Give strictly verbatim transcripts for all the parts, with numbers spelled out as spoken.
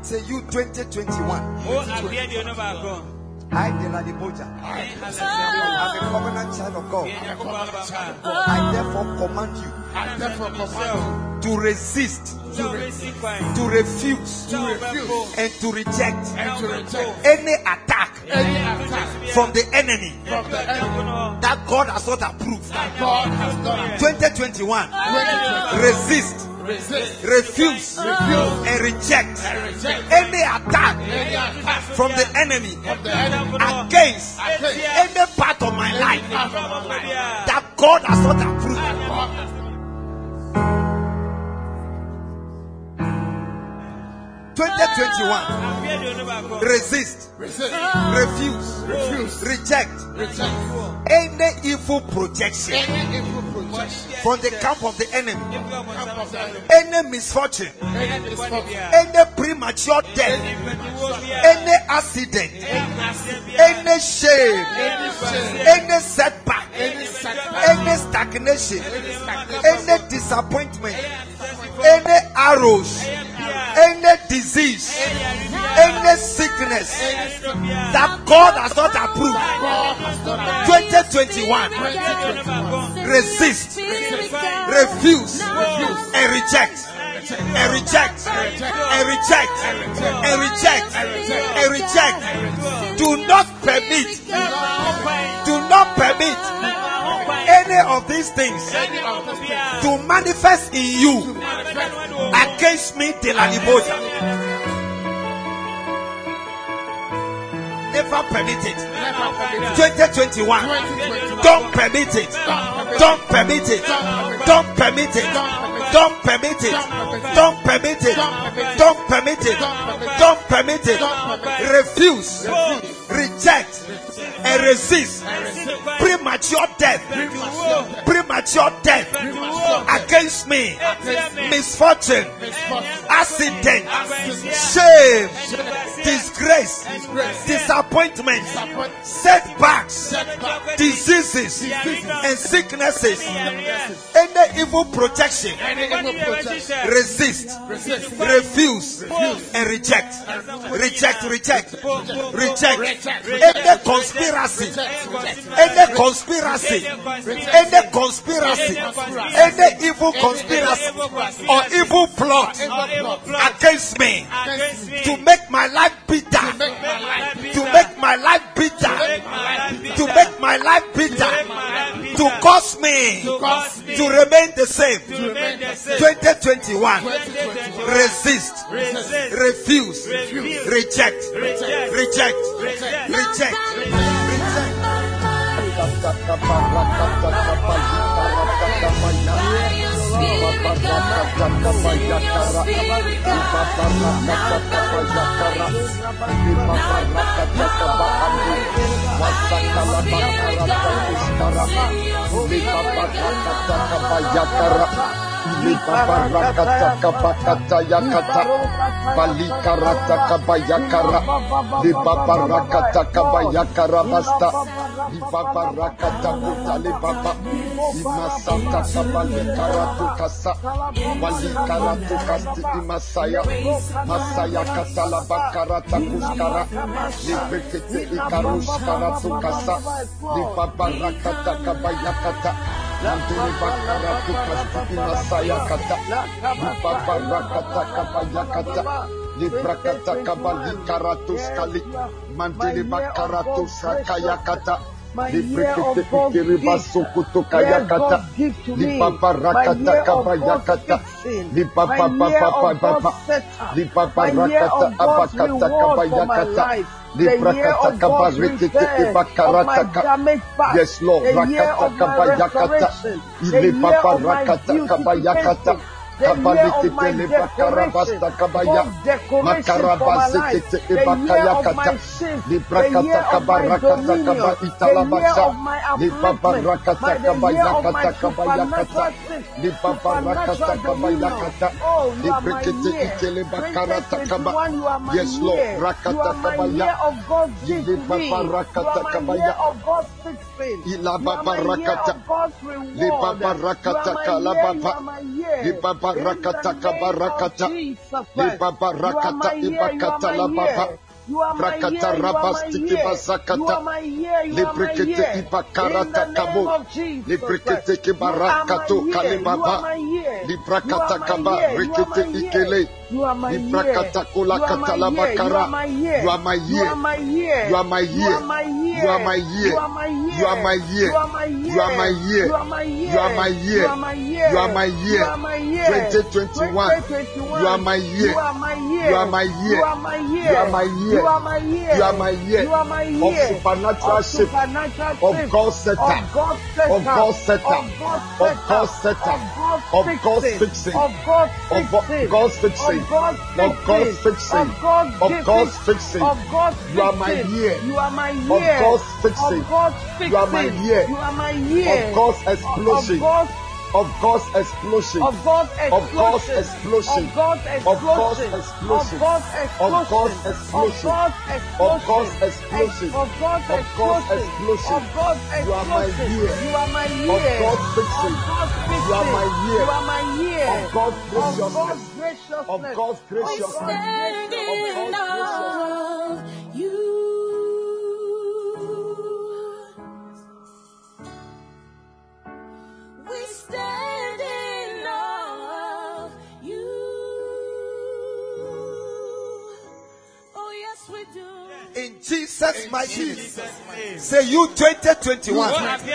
Say you twenty twenty-one. I, Delali Boja, I'm a covenant child of God. I therefore command you, I therefore command to resist, you to resist, to refuse, to refuse, and to reject, and to reject any attack, any attack from the enemy, from the enemy that God has not approved. that God has done. twenty twenty-one. Resist, Resist, refuse, refuse, and reject and reject any attack any attack from the enemy from the enemy against against any part of my life any part of my life that God has not approved. that God has twenty twenty-one. Resist, resist, refuse, refuse, reject reject any evil projection any evil projection from the camp of the enemy, camp of the enemy, any misfortune, any misfortune, any premature death, any accident, any shame, any shame, any setback, any setback, any stagnation, any stagnation, any disappointment, any arrows, any disease, any sickness that God has not approved. God has done. twenty twenty-one. Resist, refuse, and reject, and reject, and reject, and reject, and reject. Do not permit, do not permit any of these things to manifest in you against me, Delali Boja. Never permit it. twenty twenty-one. Don't permit it. Don't permit it. Don't permit it. Don't permit it. Don't permit it. Don't permit it. Don't permit it. Refuse, reject, and resist premature death. Premature death against me. Misfortune, accident, shame, disgrace, disappointment, setbacks, diseases, and sicknesses. Any evil projection, resist, refuse, and reject. Reject, reject, reject. Any conspiracy, any conspiracy, any conspiracy, any evil conspiracy or evil plot against me to make my life bitter, to make my life bitter, to make my life bitter, to cause me to remain the same. twenty twenty-one. Resist, refuse, reject, reject, reject. Lipaparakata kapakata yakata Balikarata kabayakara Lipaparakata kabayakara basta Lipaparakata kutali papa Imasata kabalikaratu kasa Balikaratu kasti imasaya Masaya katala bakarata kuskara Lipekete ikarushkaratu kasa Lipaparakata kabayakata Nantini bakaratu kasti imasaya kata Lipaparakata kabayakata Librakata kabalikaratu skali Mantini bakaratu sakayakata Librikete ikiribasukutu kayakata Lipaparakata kabayakata Lipapapapapapa Lipaparakata abakata kabayakata Librakata kabarikete ibakarataka. Yes Lord, rakata kabayakata Lipaparakata kabayakata Kabalikete lebakarabasta kabaya Makarabazekete ebakayakata Librakata kabarakata kabaitalabasa Libabarakata kabayakata kabayakata Libabarakata kabayakata Librikete ikelebakarata kaba. Yes Lord, rakata kabaya Libabarakata kabaya Ilababarakata Libabarakata kalababa year. Libaba In rakata the name kabarakata. of Jesus Christ. Libaba You are rakata my year. You are ibakata my la baba. year. You are my year. Rakata You are my rabastiki year. You bazakata. are my year. You are my Librekete year. In ibakarata the name kabo. of Jesus Christ. Librekete You are my kibarakato year. You kalibaba. are my year. You Librakata are my kaba year. You are rekete my year. ikele. You are my year. Librakata kola You are my kata la year. You bakara. are my year. You are my You year. are my year. You are my You year. are my year. You are my year. You are my year. You are my year. You are my year. You are my year. You are my year. You are my year. You are my year. You are my You year. are my year. twenty twenty-one. twenty twenty-one. You are my year. You are my year. You are my year. You are my year. You are my year. You are my year. You are my year. You are my Of year. supernatural Of shift. supernatural Of shift. God's setup. Of God's setup. Of God's setup. Of God's Of God's setup. setup. Of Of God's God's fixing. fixing. Of God's Of Go- fixing. God's fixing. Of God's Of God's fixing. Of God's Of God's gifting. fixing. Of God's You are my fixing. year. You are my Of year. God's fixing. Of God's fixing. You are my year. You are my year. Of God's explosion. Of God's Of God's explosion. of God's Of God's explosion. explosion. Of God's Of God's explosion. explosion. Of God's Of God's explosion. explosion. Of God's explosion. Of God's Of God's explosion. explosion. Of God's You are my explosion. year. You are my year. Of God's fixing. Of God's fixing. You are my year. You are my year. Of God's Of graciousness. God's graciousness. Of God's Of graciousness. God's Stand graciousness. in awe of you. We stand in awe of you. Oh, yes, we do. In Jesus' mighty name. Say you twenty twenty-one.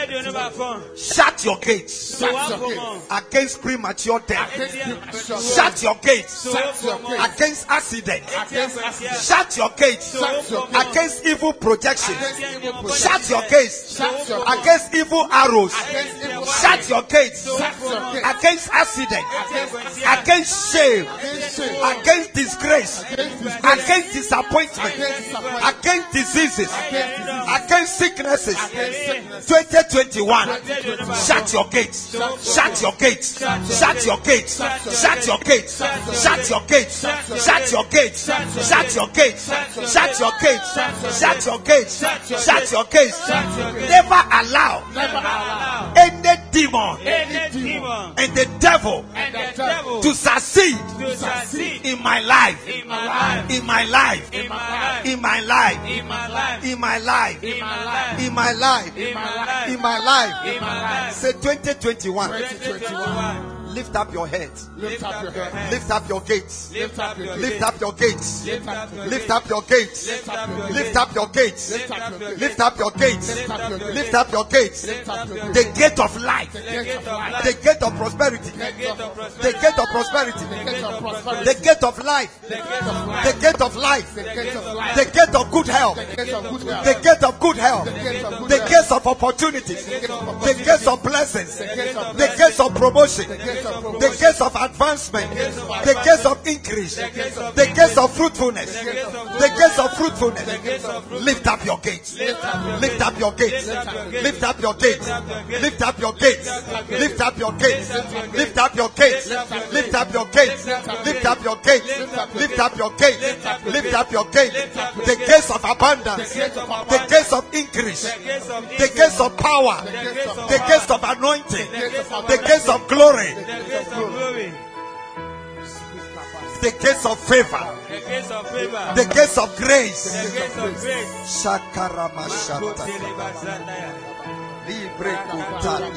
Shut your gates against premature death. Shut your gates against accidents. Shut your gates against evil projection. Shut your gates against evil arrows. Shut your gates against accident, against shame, against disgrace, against disappointment, against diseases, against sicknesses. twenty twenty-one. Shut your gates. Shut your gates. Shut your gates. Shut your gates. Shut your gates. Shut your gates. Shut your gates. Shut your gates. Shut your gates. Shut your gates. Never allow any demon and the devil to succeed in my life. In my life. In my life. In my life. In my life. In my life. In my life. In my life. In my life. Say twenty twenty-one. Lift up your head. Lift up your head. Lift up your gates. Lift up your Lift up your gates. Lift up your Lift up your gates. Lift up your Lift gates. up your gates. Lift up your gates. Lift up your gates. Lift up your gates. Lift up your gates. Lift up your The gates. gate of life. The gate of life. The gate of prosperity. The gate of The prosperity. gate of prosperity. The gate of prosperity. The gate of life. The gate of life. The gate of life. The gate of life. The gate of good health. The gate of good health. The gate of good health. The gate of good The health. gates of opportunities. The gate of The opportunity. gates of blessings. The gate of The gates of promotion. The gate of The promotion. gates of advancement. The gates of increase. The gates of fruitfulness. The gates of fruitfulness. Lift up your gates. Lift up your gates. Lift up your gates. Lift up your gates. Lift up your gates. Lift up your gates. Lift up your gates. Lift up your gates. Lift up your gates. Lift up your gates. The gates of abundance. The gates of increase. The gates of power. The gates of anointing. The gates of glory. The gates of favor. The gates of favor. The gates of grace. The gates of grace. Shakaramashata. Libre kutali.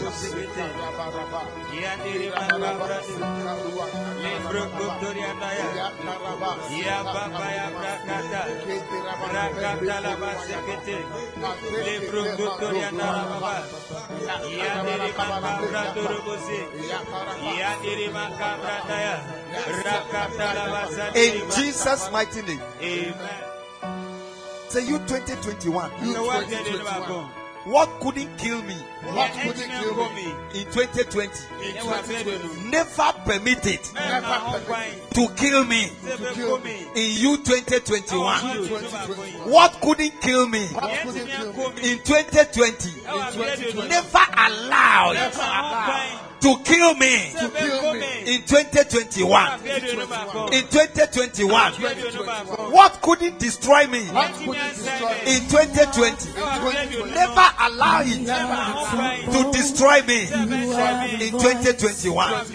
In Jesus' mighty name. Amen. Say you twenty twenty-one. You know what they did about God? What couldn't kill me What couldn't kill me in twenty twenty? in twenty twenty? Never permit it Never permit to kill me to kill me in you twenty twenty-one. in What couldn't kill me twenty twenty? in twenty twenty? Never allow it to kill me To kill me in In twenty twenty-one. In twenty twenty-one. What couldn't destroy me? In twenty twenty. Never allow it to destroy me. In twenty twenty-one.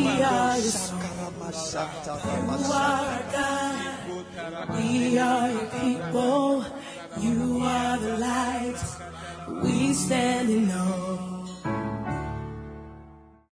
We are your people. You are the light. We stand in awe.